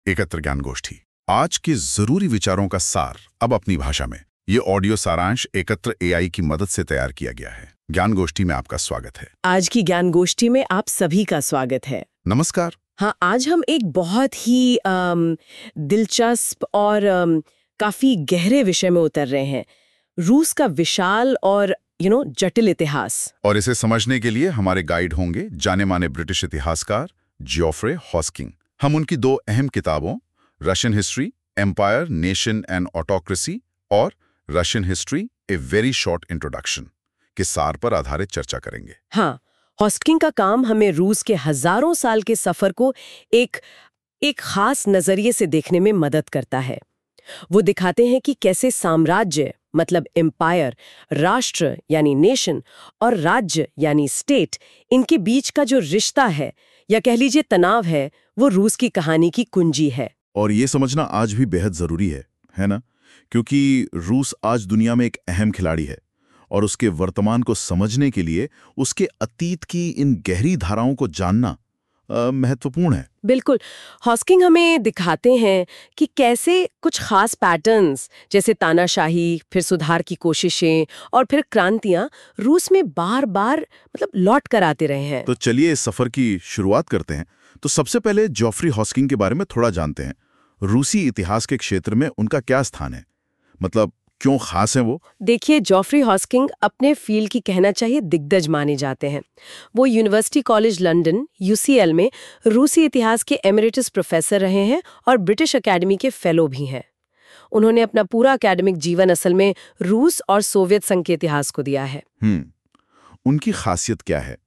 एकत्र ज्ञान गोष्ठी। आज के जरूरी विचारों का सार अब अपनी भाषा में। ये ऑडियो सारांश एकत्र एआई की मदद से तैयार किया गया है। ज्ञान गोष्ठी में आपका स्वागत है। आज की ज्ञान गोष्ठी में आप सभी का स्वागत है। नमस्कार। हाँ, आज हम एक बहुत ही दिलचस्प और काफी गहरे विषय में उतर रहे हैं, रूस का विशाल और जटिल इतिहास। और इसे समझने के लिए हमारे गाइड होंगे जाने माने ब्रिटिश इतिहासकार जियोफ्रे हॉस्किंग। हम उनकी दो अहम किताबों Russian history empire, nation and autocracy और Russian history a very short introduction के सार पर आधारित चर्चा करेंगे। हाँ, हॉस्किंग का काम हमें रूस के हजारों साल के सफर को एक खास नजरिए से देखने में मदद करता है। वो दिखाते हैं कि कैसे साम्राज्य मतलब एम्पायर, राष्ट्र यानी नेशन और राज्य यानी स्टेट, इनके बीच का जो रिश्ता है या कह लीजिए तनाव है, वो रूस की कहानी की कुंजी है। और ये समझना आज भी बेहद जरूरी है ना? क्योंकि रूस आज दुनिया में एक अहम खिलाड़ी है और उसके वर्तमान को समझने के लिए उसके अतीत की इन गहरी धाराओं को जानना महत्वपूर्ण है। बिल्कुल। हॉस्किंग हमें दिखाते हैं कि कैसे कुछ खास पैटर्न्स जैसे तानाशाही, फिर सुधार की कोशिशें और फिर क्रांतियां रूस में बार बार लौट कर आते रहे हैं। तो चलिए इस सफर की शुरुआत करते हैं। तो सबसे पहले जोफ्री हॉस्किंग के बारे में थोड़ा जानते हैं। रूसी इतिहास के क्षेत्र में उनका क्या स्थान है, क्यों खास हैं वो? देखिए, जोफ्री हॉस्किंग अपने फील्ड की कहना चाहिए दिग्गज माने जाते हैं। वो यूनिवर्सिटी कॉलेज लंदन यूसीएल में रूसी इतिहास के एमिरेटस प्रोफेसर रहे हैं और ब्रिटिश अकेडमी के फेलो भी हैं। उन्होंने अपना पूरा एकेडमिक जीवन असल में रूस और सोवियत संघ के इतिहास को दिया है। उनकी खासियत क्या है?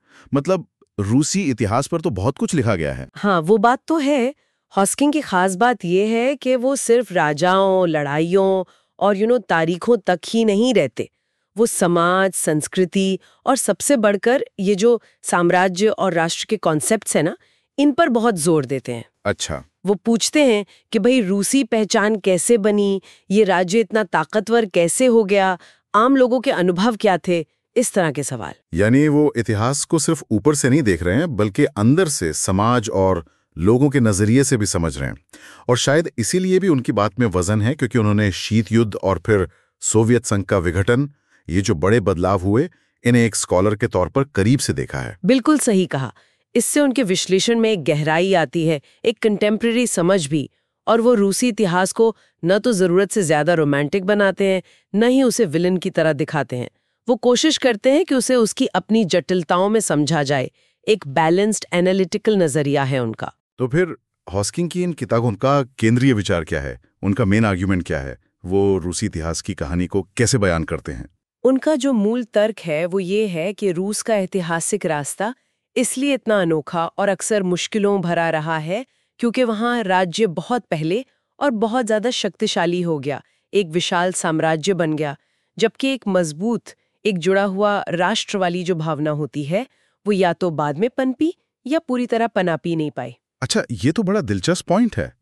रूसी इतिहास पर तो बहुत कुछ लिखा गया है। हाँ, वो बात तो है। हॉस्किंग की खास बात यह है कि वो सिर्फ राजाओं, लड़ाइयों और तारीखों तक ही नहीं रहते। वो समाज, संस्कृति और सबसे बढ़कर ये जो साम्राज्य और राष्ट्र के कॉन्सेप्ट्स हैं ना, इन पर बहुत जोर देते हैं। अच्छा। वो पूछते हैं कि भाई रूसी पहचान कैसे बनी, ये राज्य इतना ताकतवर कैसे हो गया, आम लोगों के अनुभव क्या थे, इस तरह के सवाल। यानी वो इतिहास को सिर्फ ऊपर से नहीं देख रहे हैं, बल्कि अंदर से समाज और लोगों के नजरिए से भी समझ रहे हैं। और शायद इसीलिए भी उनकी बात में वजन है, क्योंकि उन्होंने शीत युद्ध और फिर सोवियत संघ का विघटन, ये जो बड़े बदलाव हुए, इन्हें एक स्कॉलर के तौर पर करीब से देखा है। बिल्कुल सही कहा। इससे उनके विश्लेषण में एक गहराई आती है, एक कंटेम्प्रेरी समझ भी। और वो रूसी इतिहास को न तो जरूरत से ज्यादा रोमांटिक बनाते हैं, न ही उसे विलन की तरह दिखाते हैं। वो कोशिश करते हैं कि उसे उसकी अपनी जटिलताओं में समझा जाए। एक बैलेंस्ड एनालिटिकल नजरिया है उनका। तो फिर हॉस्किंग की इन किताबों का केंद्रीय विचार क्या है? उनका मेन आर्ग्यूमेंट क्या है? वो रूसी इतिहास की कहानी को कैसे बयान करते हैं? उनका जो मूल तर्क है वो ये है कि रूस का ऐतिहासिक रास्ता इसलिए इतना अनोखा और अक्सर मुश्किलों भरा रहा है क्योंकि वहाँ राज्य बहुत पहले और बहुत ज्यादा शक्तिशाली हो गया, एक विशाल साम्राज्य बन गया, जबकि एक मजबूत, एक जुड़ा हुआ राष्ट्र वाली जो भावना होती है वो या तो बाद में पनपी या पूरी तरह पनापी नहीं पाई। अच्छा, ये तो बड़ा दिलचस्प पॉइंट है।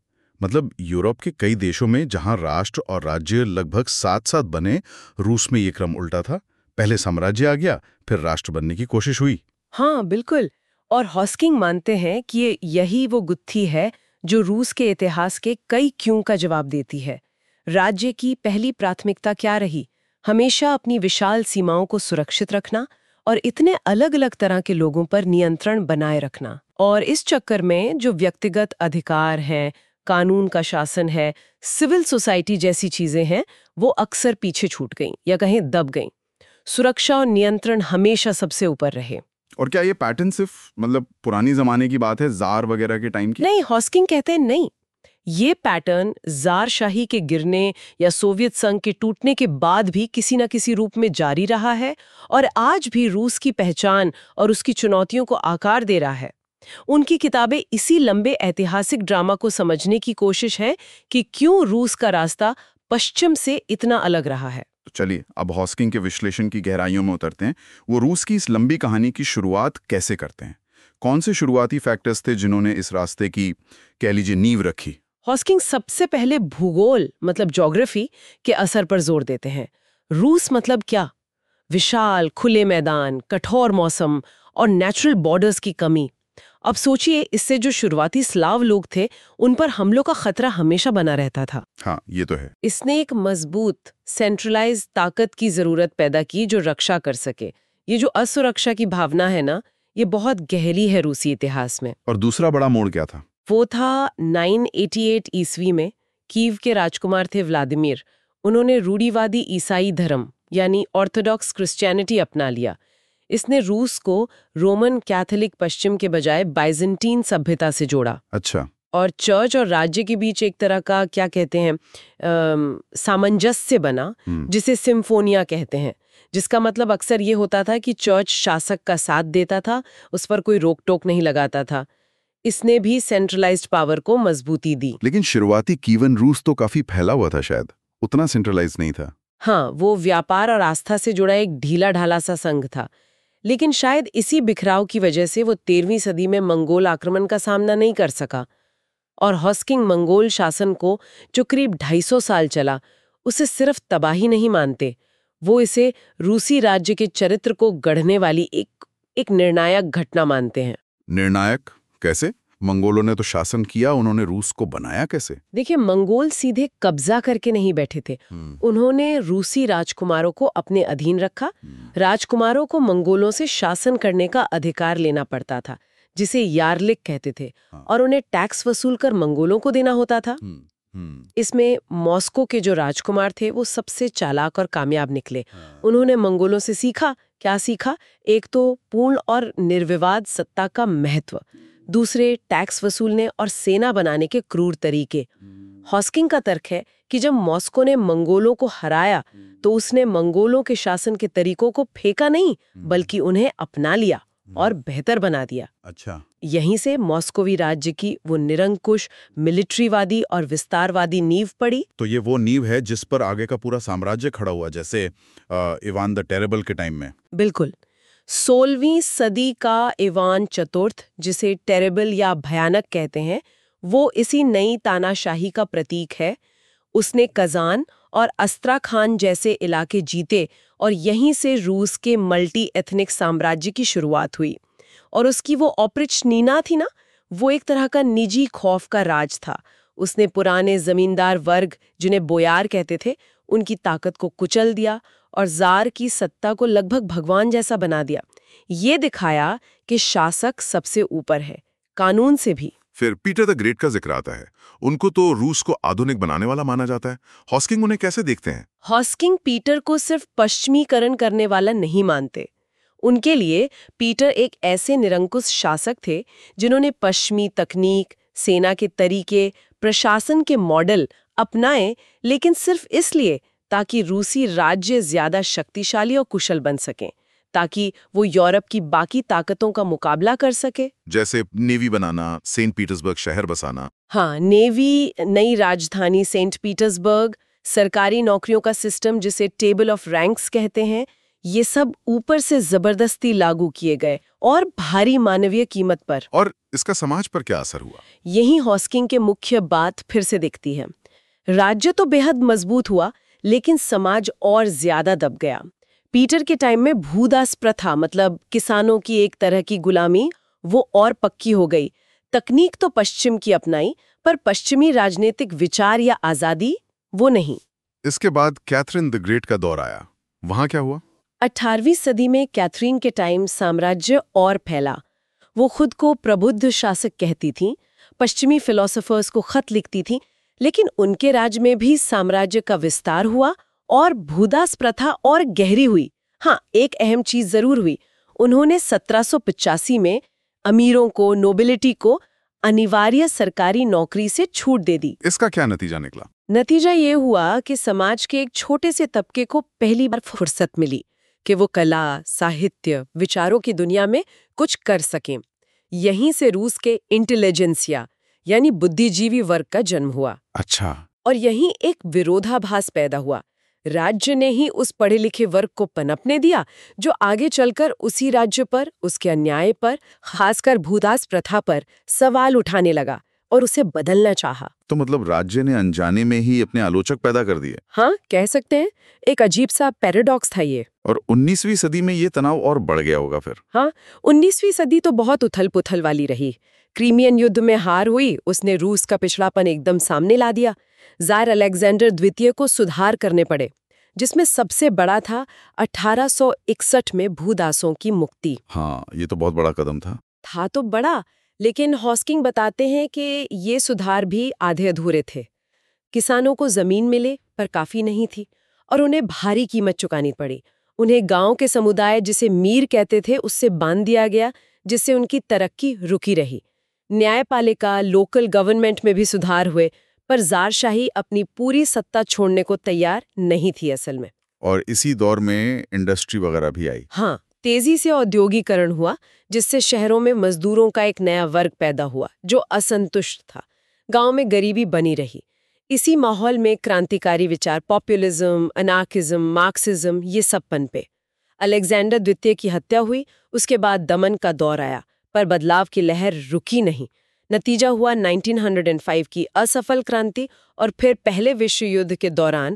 यूरोप के कई देशों में जहां राष्ट्र और राज्य लगभग साथ साथ बने, रूस में ये क्रम उल्टा था। पहले साम्राज्य आ गया, फिर राष्ट्र बनने की कोशिश हुई। हाँ, बिल्कुल। और हॉस्किंग मानते हैं कि यही वो गुत्थी है जो रूस के इतिहास के कई क्यों का जवाब देती है। राज्य की पहली प्राथमिकता क्या रही? हमेशा अपनी विशाल सीमाओं को सुरक्षित रखना और इतने अलग अलग तरह के लोगों पर नियंत्रण बनाए रखना। और इस चक्कर में जो व्यक्तिगत अधिकार हैं, कानून का शासन है, सिविल सोसाइटी जैसी चीजें हैं, वो अक्सर पीछे छूट गईं या कहें दब गईं। सुरक्षा और नियंत्रण हमेशा सबसे ऊपर रहे। और क्या ये पैटर्न सिर्फ पुरानी जमाने की बात है, जार वगैरह के टाइम की? नहीं, हॉस्किंग कहते हैं नहीं, ये पैटर्न ज़ारशाही के गिरने या सोवियत संघ के टूटने के बाद भी किसी न किसी रूप में जारी रहा है और आज भी रूस की पहचान और उसकी चुनौतियों को आकार दे रहा है। उनकी किताबें इसी लंबे ऐतिहासिक ड्रामा को समझने की कोशिश है कि क्यों रूस का रास्ता पश्चिम से इतना अलग रहा है। तो चलिए अब हॉस्किंग के विश्लेषण की गहराइयों में उतरते हैं। वो रूस की इस लंबी कहानी की शुरुआत कैसे करते हैं? कौन से शुरुआती फैक्टर्स थे जिन्होंने इस रास्ते की, कह लीजिए, नींव रखी? हॉस्किंग सबसे पहले भूगोल ज्योग्राफी के असर पर जोर देते हैं। रूस क्या? विशाल खुले मैदान, कठोर मौसम और नेचुरल बॉर्डर्स की कमी। अब सोचिए, इससे जो शुरुआती स्लाव लोग थे उन पर हमलों का खतरा हमेशा बना रहता था। हाँ, ये तो है। इसने एक मजबूत सेंट्रलाइज ताकत की जरूरत पैदा की जो रक्षा कर सके। ये जो असुरक्षा की भावना है ना, ये बहुत गहरी है रूसी इतिहास में। और दूसरा बड़ा मोड़ क्या था? वो था 988 ईस्वी में। कीव के राजकुमार थे व्लादिमीर। उन्होंने रूढ़िवादी ईसाई धर्म यानी ऑर्थोडॉक्स क्रिश्चियनिटी अपना लिया। इसने रूस को रोमन कैथोलिक पश्चिम के बजाय बाइजेंटीन सभ्यता से जोड़ा। अच्छा। और चर्च और राज्य के बीच एक तरह का क्या कहते हैं सामंजस्य बना, जिसे सिम्फोनिया कहते हैं, जिसका मतलब अक्सर ये होता था कि चर्च शासक का साथ देता था, उस पर कोई रोक टोक नहीं लगाता था। इसने भी सेंट्रलाइज्ड पावर को मजबूती दी। लेकिन शुरुआती कीवन रूस तो काफी फैला हुआ था, शायद उतना सेंट्रलाइज नहीं था। हाँ, वो व्यापार और आस्था से जुड़ा एक ढीला ढाला सा संघ था। लेकिन शायद इसी बिखराव की वजह से वो 13वीं सदी में मंगोल आक्रमण का सामना नहीं कर सका। और हॉस्किंग मंगोल शासन को, जो करीब 250 साल चला, उसे सिर्फ तबाही नहीं मानते, वो इसे रूसी राज्य के चरित्र को गढ़ने वाली एक निर्णायक घटना मानते हैं। निर्णायक कैसे? मंगोलों ने तो शासन किया, उन्होंने रूस को बनाया कैसे? देखिए, मंगोल सीधे कब्जा करके नहीं बैठे थे। उन्होंने रूसी राजकुमारों को अपने अधीन रखा। राजकुमारों को मंगोलों से शासन करने का अधिकार लेना पड़ता था, जिसे यार्लिक कहते थे। और उन्हें टैक्स वसूल कर मंगोलों को देना होता था। इसमें मॉस्को के जो राजकुमार थे वो सबसे चालाक और कामयाब निकले। उन्होंने मंगोलों से सीखा। क्या सीखा? एक तो पूर्ण और निर्विवाद सत्ता का महत्व, दूसरे टैक्स वसूलने और सेना बनाने के क्रूर तरीके। हॉस्किंग का तर्क है कि जब मॉस्को ने मंगोलों को हराया तो उसने मंगोलों के शासन के तरीकों को फेंका नहीं, बल्कि उन्हें अपना लिया और बेहतर बना दिया। अच्छा। यहीं से मॉस्कोवी राज्य की वो निरंकुश, मिलिट्रीवादी और विस्तारवादी नींव पड़ी। तो ये वो नींव है जिस पर आगे का पूरा साम्राज्य खड़ा हुआ, जैसे इवान द टेरेबल के टाइम में। बिल्कुल। 16वीं सदी का इवान चतुर्थ, जिसे टेरेबल या भयानक कहते हैं, वो इसी नई तानाशाही का प्रतीक है। उसने कजान और अस्त्राखान जैसे इलाके जीते और यहीं से रूस के मल्टी एथनिक साम्राज्य की शुरुआत हुई। और उसकी वो ऑप्रिचनीना थी ना, वो एक तरह का निजी खौफ का राज था। उसने पुराने जमींदार वर्ग, जिन्हें बोयार कहते थे, उनकी ताकत को कुचल दिया और जार की सत्ता को लगभग भगवान जैसा बना दिया। ये दिखाया कि शासक सबसे ऊपर है, कानून से भी। फिर पीटर द ग्रेट का जिक्र आता है। उनको तो रूस को आधुनिक बनाने वाला माना जाता है। हॉस्किंग उन्हें कैसे देखते हैं? हॉस्किंग पीटर को सिर्फ पश्चिमीकरण करने वाला नहीं मानते। उनके लिए पीटर एक ऐसे निरंकुश शासक थे जिन्होंने पश्चिमी तकनीक, सेना के तरीके, प्रशासन के मॉडल अपनाए, लेकिन सिर्फ इसलिए ताकि रूसी राज्य ज्यादा शक्तिशाली और कुशल बन सकें, ताकि वो यूरोप की बाकी ताकतों का मुकाबला कर सके। जैसे नेवी बनाना, सेंट पीटर्सबर्ग शहर बसाना। हाँ, नेवी, नई राजधानी सेंट पीटर्सबर्ग, सरकारी नौकरियों का सिस्टम जिसे टेबल ऑफ रैंक्स कहते हैं, ये सब ऊपर से जबरदस्ती लागू किए गए और भारी मानवीय कीमत पर। और इसका समाज पर क्या असर हुआ? यही हॉस्किंग के मुख्य बात फिर से दिखती है। राज्य तो बेहद मजबूत हुआ, लेकिन समाज और ज्यादा दब गया। पीटर के टाइम में भूदास प्रथा, मतलब किसानों की एक तरह की गुलामी, वो और पक्की हो गई। तकनीक तो पश्चिम की अपनाई, पर पश्चिमी राजनीतिक विचार या आजादी, वो नहीं। इसके बाद कैथरीन द ग्रेट का दौर आया। वहां क्या हुआ? 18वीं सदी में कैथरीन के टाइम साम्राज्य और फैला। वो खुद को प्रबुद्ध शासक कहती थीं, पश्चिमी फिलोसोफर्स को खत लिखती थीं, लेकिन उनके राज में भी साम्राज्य का विस्तार हुआ और भूदास प्रथा और गहरी हुई। हाँ, एक अहम चीज जरूर हुई। उन्होंने 1785 में अमीरों को, नोबिलिटी को अनिवार्य सरकारी नौकरी से छूट दे दी। इसका क्या नतीजा निकला? नतीजा ये हुआ कि समाज के एक छोटे से तबके को पहली बार फुर्सत मिली कि वो कला, साहित्य, विचारों की दुनिया में कुछ कर सकें। यहीं से रूस के इंटेलिजेंसिया यानी बुद्धिजीवी वर्ग का जन्म हुआ। अच्छा। और यहीं एक विरोधाभास पैदा हुआ। राज्य ने ही उस पढ़े लिखे वर्ग को पनपने दिया जो आगे चलकर उसी राज्य पर, उसके अन्याय पर, खासकर भूदास प्रथा पर सवाल उठाने लगा और उसे बदलना चाहा। तो मतलब राज्य ने अनजाने में ही अपने आलोचक पैदा कर दिए। हाँ, कह सकते हैं। एक अजीब सा पैराडॉक्स था ये। और 19वीं सदी में ये तनाव और बढ़ गया होगा फिर। हाँ, 19वीं सदी तो बहुत उथल-पुथल वाली रही। क्रीमियन युद्ध में हार हुई, उसने रूस का पिछड़ापन एकदम सामने ला दिया। ज़ार अलेक्जेंडर द्वितीय को सुधार करने पड़े, जिसमें सबसे बड़ा था 1861 में भूदासों की मुक्ति। हाँ, ये तो बहुत बड़ा कदम था। था तो बड़ा, लेकिन हॉस्किंग बताते हैं कि ये सुधार भी आधे अधूरे थे। किसानों को जमीन मिले पर काफी नहीं थी और उन्हें भारी कीमत चुकानी पड़ी। उन्हें गांव के समुदाय जिसे मीर कहते थे उससे बांध दिया गया, जिससे उनकी तरक्की रुकी रही। न्यायपालिका, लोकल गवर्नमेंट में भी सुधार हुए, पर ज़ारशाही अपनी पूरी सत्ता छोड़ने को तैयार नहीं थी असल में। और इसी दौर में इंडस्ट्री वगैरह भी आई। हाँ, तेजी से औद्योगिकरण हुआ, जिससे शहरों में मजदूरों का एक नया वर्ग पैदा हुआ जो असंतुष्ट था। गांव में गरीबी बनी रही। इसी माहौल में क्रांतिकारी विचार पॉपुलिज्म, अनार्किज्म, मार्क्सिज्म ये सब पनपे। अलेक्जेंडर द्वितीय की हत्या हुई, उसके बाद दमन का दौर आया, पर बदलाव की लहर रुकी नहीं। नतीजा हुआ 1905 की असफल क्रांति और फिर पहले विश्व युद्ध के दौरान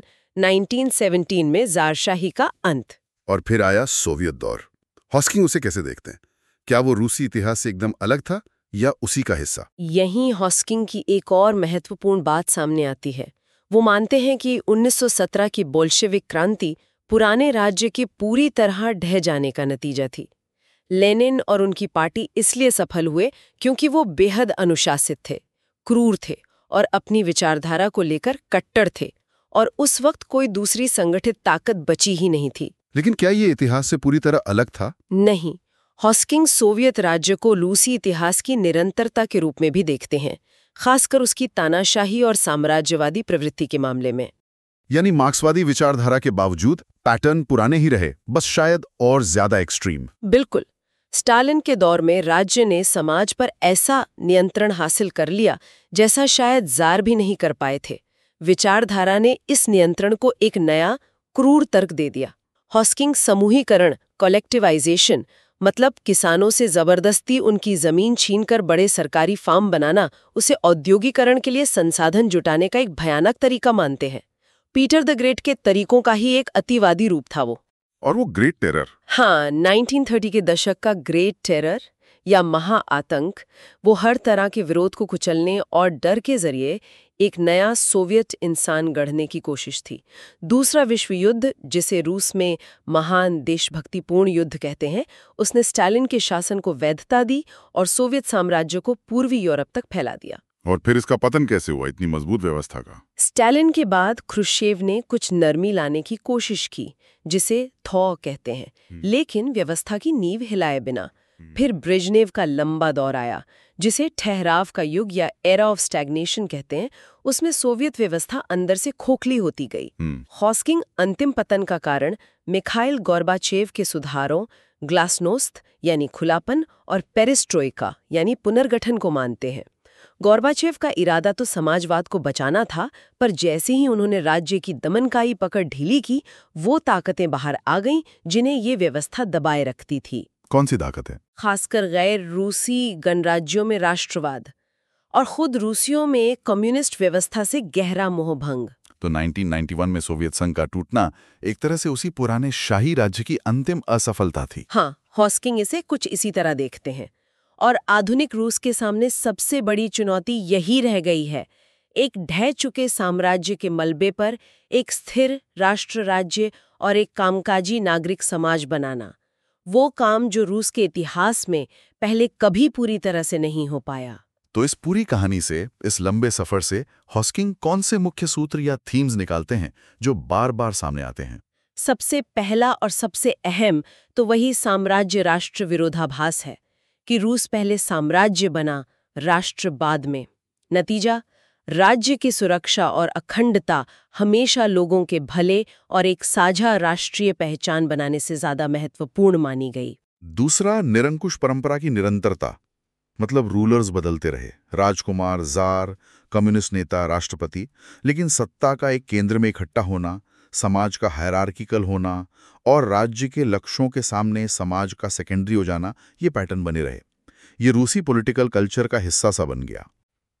1917 में ज़ारशाही का अंत। और फिर आया सोवियत दौर। हॉस्किंग उसे कैसे देखते हैं? क्या वो रूसी इतिहास से एकदम अलग था या उसी का हिस्सा? यहीं हॉस्किंग की एक और महत्वपूर्ण बात सामने आती है। वो मानते हैं कि 1917 की बोल्शेविक क्रांति पुराने राज्य के पूरी तरह ढह जाने का नतीजा थी। लेनिन और उनकी पार्टी इसलिए सफल हुए क्योंकि वो बेहद अनुशासित थे, क्रूर थे और अपनी विचारधारा को लेकर कट्टर थे, और उस वक्त कोई दूसरी संगठित ताकत बची ही नहीं थी। लेकिन क्या ये इतिहास से पूरी तरह अलग था? नहीं, हॉस्किंग सोवियत राज्य को रूसी इतिहास की निरंतरता के रूप में भी देखते हैं, खासकर उसकी तानाशाही और साम्राज्यवादी प्रवृत्ति के मामले में। यानी मार्क्सवादी विचारधारा के बावजूद पैटर्न पुराने ही रहे, बस शायद और ज्यादा एक्सट्रीम। बिल्कुल। स्टालिन के दौर में राज्य ने समाज पर ऐसा नियंत्रण हासिल कर लिया जैसा शायद ज़ार भी नहीं कर पाए थे। विचारधारा ने इस नियंत्रण को एक नया क्रूर तर्क दे दिया। हॉस्किंग समूहीकरण, कलेक्टिवाइजेशन, मतलब किसानों से जबरदस्ती उनकी जमीन छीनकर बड़े सरकारी फार्म बनाना, उसे औद्योगिकरण के लिए संसाधन जुटाने का एक भयानक तरीका मानते हैं। पीटर द ग्रेट के तरीकों का ही एक अतिवादी रूप था वो। और वो ग्रेट टेरर। हाँ, 1930 के दशक का ग्रेट टेरर या महाआतंक, वो हर तरह के विरोध को कुचलने और डर के जरिए एक नया सोवियत इंसान गढ़ने की कोशिश थी। दूसरा विश्व युद्ध, जिसे रूस में महान देशभक्तिपूर्ण युद्ध कहते हैं, उसने स्टालिन के शासन को वैधता दी और सोवियत साम्राज्य को पूर्वी यूरोप तक फैला दिया। और फिर इसका पतन कैसे हुआ इतनी मजबूत व्यवस्था का? स्टालिन के बाद ख्रुश्चेव ने कुछ नरमी लाने की कोशिश की, जिसे थॉ कहते हैं, लेकिन व्यवस्था की नींव हिलाए बिना। फिर ब्रेजनेव का लंबा दौर आया, जिसे ठहराव का युग या एरा ऑफ स्टैग्नेशन कहते हैं। उसमें सोवियत व्यवस्था अंदर से खोखली होती गई। हॉस्किंग अंतिम पतन का कारण मिखाइल गोर्बाचेव के सुधारों, ग्लासनोस्त यानी खुलापन और पेरेस्ट्रोइका यानी पुनर्गठन को मानते हैं। गोर्बाचेव का इरादा तो समाजवाद को बचाना था, पर जैसे ही उन्होंने राज्य की दमनकारी पकड़ ढीली की, वो ताकतें बाहर आ गईं जिन्हें ये व्यवस्था दबाए रखती थी। कौन सी ताकत है? खासकर गैर रूसी गणराज्यों में राष्ट्रवाद और खुद रूसियों में कम्युनिस्ट व्यवस्था से गहरा मोहभंग। तो 1991 में सोवियत संघ का टूटना एक तरह से उसी पुराने शाही राज्य की अंतिम असफलता थी। हाँ, हॉस्किंग इसे कुछ इसी तरह देखते हैं। और आधुनिक रूस के सामने सबसे बड़ी चुनौती यही रह गई है, एक ढह चुके साम्राज्य के मलबे पर एक स्थिर राष्ट्र राज्य और एक कामकाजी नागरिक समाज बनाना। वो काम जो रूस के इतिहास में पहले कभी पूरी तरह से नहीं हो पाया। तो इस पूरी कहानी से, इस लंबे सफर से हॉस्किंग कौन से मुख्य सूत्र या थीम्स निकालते हैं जो बार बार सामने आते हैं? सबसे पहला और सबसे अहम तो वही साम्राज्य राष्ट्र विरोधाभास है कि रूस पहले साम्राज्य बना, राष्ट्र बाद में। नतीजा, राज्य की सुरक्षा और अखंडता हमेशा लोगों के भले और एक साझा राष्ट्रीय पहचान बनाने से ज्यादा महत्वपूर्ण मानी गई। दूसरा, निरंकुश परंपरा की निरंतरता, मतलब रूलर्स बदलते रहे, राजकुमार, जार, कम्युनिस्ट नेता, राष्ट्रपति, लेकिन सत्ता का एक केंद्र में इकट्ठा होना, समाज का हायरार्किकल होना और राज्य के लक्ष्यों के सामने समाज का सेकेंडरी हो जाना, ये पैटर्न बने रहे। ये रूसी पॉलिटिकल कल्चर का हिस्सा सा बन गया।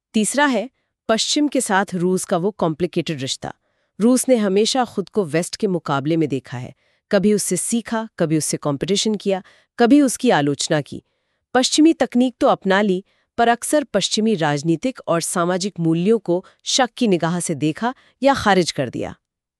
तीसरा है पश्चिम के साथ रूस का वो कॉम्प्लिकेटेड रिश्ता। रूस ने हमेशा खुद को वेस्ट के मुकाबले में देखा है, कभी उससे सीखा, कभी उससे कंपटीशन किया, कभी उसकी आलोचना की। पश्चिमी तकनीक तो अपना ली, पर अक्सर पश्चिमी राजनीतिक और सामाजिक मूल्यों को शक की निगाह से देखा या खारिज कर दिया।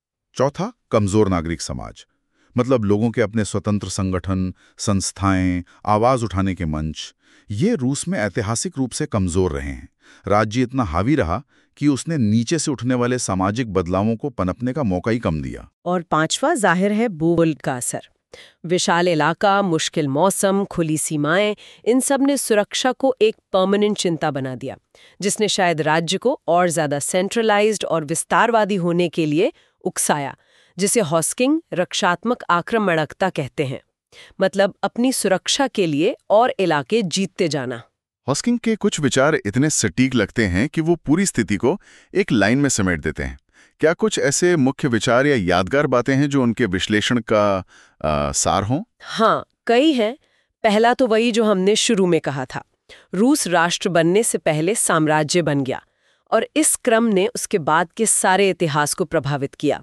चौथा, कमजोर नागरिक समाज, मतलब लोगों के अपने स्वतंत्र संगठन, संस्थाएं, आवाज उठाने के मंच, ये रूस में ऐतिहासिक रूप से कमजोर रहे हैं। राज्य इतना हावी रहा कि उसने नीचे से उठने वाले सामाजिक बदलावों को पनपने का मौका ही कम दिया। और पांचवा जाहिर है भूगोल का असर। विशाल इलाका, मुश्किल मौसम, खुली सीमाएं, इन सब ने सुरक्षा को एक परमानेंट चिंता बना दिया, जिसने शायद राज्य को और ज्यादा सेंट्रलाइज्ड और विस्तारवादी होने के लिए उकसाया, जिसे हॉस्किंग रक्षात्मक आक्रामकता कहते हैं। मतलब अपनी सुरक्षा के लिए और इलाके जीतते जाना। हॉस्किंग के कुछ विचार इतने सटीक लगते हैं कि वो पूरी स्थिति को एक लाइन में समेट देते हैं। क्या कुछ ऐसे मुख्य विचार या यादगार बातें हैं जो उनके विश्लेषण का सार हों? हाँ, कई हैं। पहला तो वही जो हमने शुरू में कहा था, रूस राष्ट्र बनने से पहले साम्राज्य बन गया और इस क्रम ने उसके बाद के सारे इतिहास को प्रभावित किया।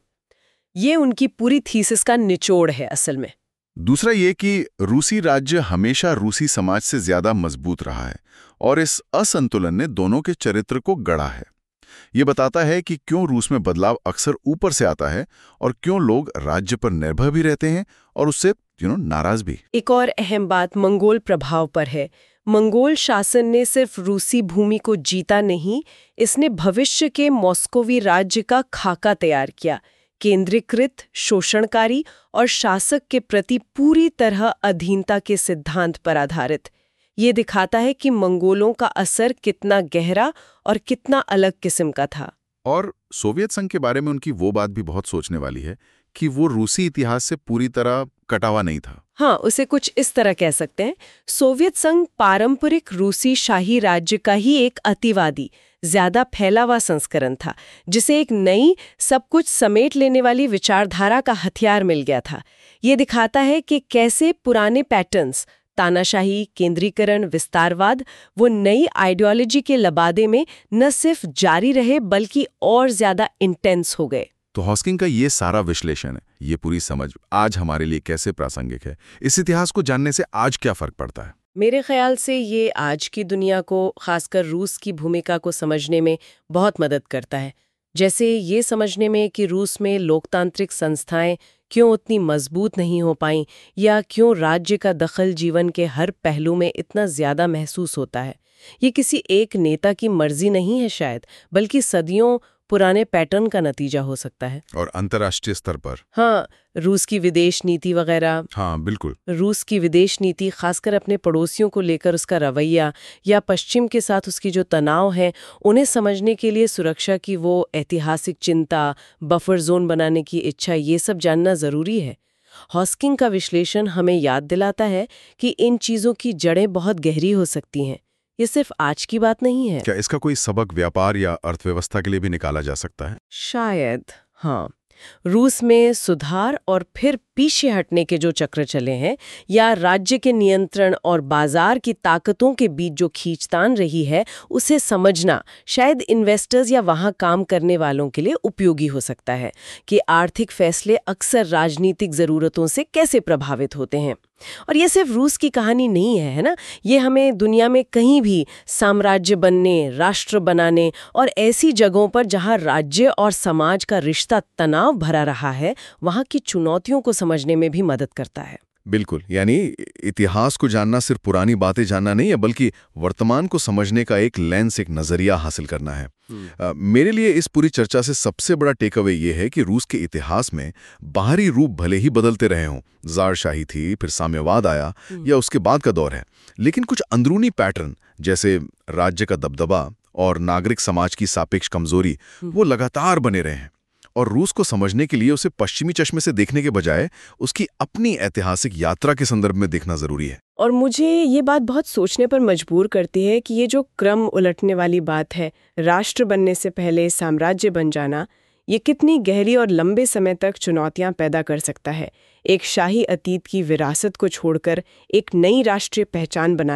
ये उनकी पूरी थीसिस का निचोड़ है असल में। दूसरा ये कि रूसी राज्य हमेशा रूसी समाज से ज्यादा मजबूत रहा है और इस असंतुलन ने दोनों के चरित्र को गढ़ा है। ये बताता है कि क्यों रूस में बदलाव अक्सर ऊपर से आता है और क्यों लोग राज्य पर निर्भर भी रहते हैं और उससे नाराज भी। एक और अहम बात मंगोल प्रभाव पर है। मंगोल शासन ने सिर्फ रूसी भूमि को जीता नहीं, इसने भविष्य के मॉस्कोवी राज्य का खाका तैयार किया, केंद्रीकृत, शोषणकारी और शासक के प्रति पूरी तरह अधीनता के सिद्धांत पर आधारित। ये दिखाता है कि मंगोलों का असर कितना गहरा और कितना अलग किस्म का था। और सोवियत संघ के बारे में उनकी वो बात भी बहुत सोचने वाली है कि वो रूसी इतिहास से पूरी तरह कटा हुआ नहीं था। हाँ, उसे कुछ इस तरह कह सकते हैं। सोवियत संघ पारंपरिक रूसी शाही राज्य का ही एक अतिवादी, ज्यादा फैला हुआ संस्करण था, जिसे एक नई, सब कुछ समेट लेने वाली विचारधारा का हथियार मिल गया था। ये दिखाता है कि कैसे पुराने पैटर्न्स, तानाशाही, केंद्रीकरण, विस्तारवाद, वो नई आइडियोलॉजी के लबादे में न सिर्फ जारी रहे बल्कि और ज्यादा इंटेंस हो गए। तो हॉस्किंग का ये सारा विश्लेषण, ये पूरी समझ आज हमारे लिए कैसे प्रासंगिक है? इस इतिहास को जानने से आज क्या फर्क पड़ता है? मेरे ख्याल से ये आज की दुनिया को, खासकर रूस की भूमिका को समझने में बहुत मदद करता है। जैसे ये समझने में कि रूस में लोकतांत्रिक संस्थाएं क्यों उतनी मजबूत नहीं हो पाईं, या क्यों राज्य का दखल जीवन के हर पहलू में इतना ज्यादा महसूस होता है। ये किसी एक नेता की मर्जी नहीं है शायद, बल्कि सदियों पुराने पैटर्न का नतीजा हो सकता है। और अंतर्राष्ट्रीय स्तर पर? हाँ, रूस की विदेश नीति वगैरह। हाँ, बिल्कुल। रूस की विदेश नीति, खासकर अपने पड़ोसियों को लेकर उसका रवैया, या पश्चिम के साथ उसकी जो तनाव है, उन्हें समझने के लिए सुरक्षा की वो ऐतिहासिक चिंता, बफर जोन बनाने की इच्छा, ये सब जानना जरूरी है। हॉस्किंग का विश्लेषण हमें याद दिलाता है कि इन चीजों की जड़ें बहुत गहरी हो सकती हैं। ये सिर्फ आज की बात नहीं है। क्या इसका कोई सबक व्यापार या अर्थव्यवस्था के लिए भी निकाला जा सकता है? शायद, हाँ। रूस में सुधार और फिर पीछे हटने के जो चक्र चले हैं, या राज्य के नियंत्रण और बाजार की ताकतों के बीच जो खींचतान रही है, उसे समझना शायद इन्वेस्टर्स या वहां काम करने वालों के लिए उपयोगी हो सकता है कि आर्थिक फैसले अक्सर राजनीतिक जरूरतों से कैसे प्रभावित होते हैं। और ये सिर्फ रूस की कहानी नहीं है ना, ये हमें दुनिया में कहीं भी साम्राज्य बनने, राष्ट्र बनाने और ऐसी जगहों पर जहां राज्य और समाज का रिश्ता तनाव भरा रहा है, वहां की चुनौतियों को समझने में भी मदद करता है। बिल्कुल, यानी इतिहास को जानना सिर्फ पुरानी बातें जानना नहीं है, बल्कि वर्तमान को समझने का एक लेंस, एक नजरिया हासिल करना है। मेरे लिए इस पूरी चर्चा से सबसे बड़ा टेक अवे ये है कि रूस के इतिहास में बाहरी रूप भले ही बदलते रहे हों, ज़ारशाही थी, फिर साम्यवाद आया या उसके बाद का दौर है, लेकिन कुछ अंदरूनी पैटर्न जैसे राज्य का दबदबा और नागरिक समाज की सापेक्ष कमजोरी, वो लगातार बने रहे हैं। और रूस को समझने के लिए उसे पश्चिमी चश्मे से देखने के बजाय उसकी अपनी ऐतिहासिक यात्रा के संदर्भ में देखना जरूरी है। और मुझे ये बात बहुत सोचने पर मजबूर करती है कि ये जो क्रम उलटने वाली बात है, राष्ट्र बनने से पहले साम्राज्य बन जाना, ये कितनी गहरी और लंबे समय तक चुनौतियां पैदा कर सकता है। एक शाही अतीत की विरासत को छोड़कर एक नई राष्ट्रीय पहचान बनाना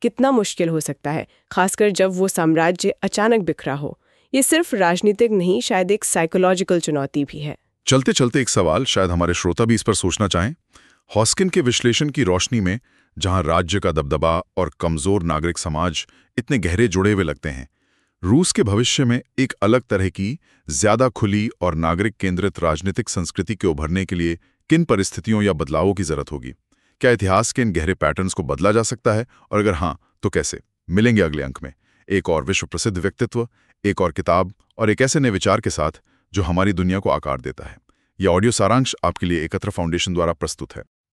कितना मुश्किल हो सकता है, खासकर जब वो साम्राज्य अचानक बिखरा हो। ये सिर्फ राजनीतिक नहीं, शायद एक साइकोलॉजिकल चुनौती भी है। चलते चलते एक सवाल, शायद हमारे श्रोता भी इस पर सोचना चाहें। हॉस्किन के विश्लेषण की रोशनी में, जहां राज्य का दबदबा और कमजोर नागरिक समाज इतने गहरे जुड़े हुए लगते हैं, रूस के भविष्य में एक अलग तरह की, ज्यादा खुली और नागरिक केंद्रित राजनीतिक संस्कृति के उभरने के लिए किन परिस्थितियों या बदलावों की जरूरत होगी? क्या इतिहास के इन गहरे पैटर्न्स को बदला जा सकता है, और अगर हाँ, तो कैसे? मिलेंगे अगले अंक में एक और विश्व प्रसिद्ध व्यक्तित्व, एक और किताब और एक ऐसे नए विचार के साथ जो हमारी दुनिया को आकार देता है। यह ऑडियो सारांश आपके लिए एकत्र फाउंडेशन द्वारा प्रस्तुत है।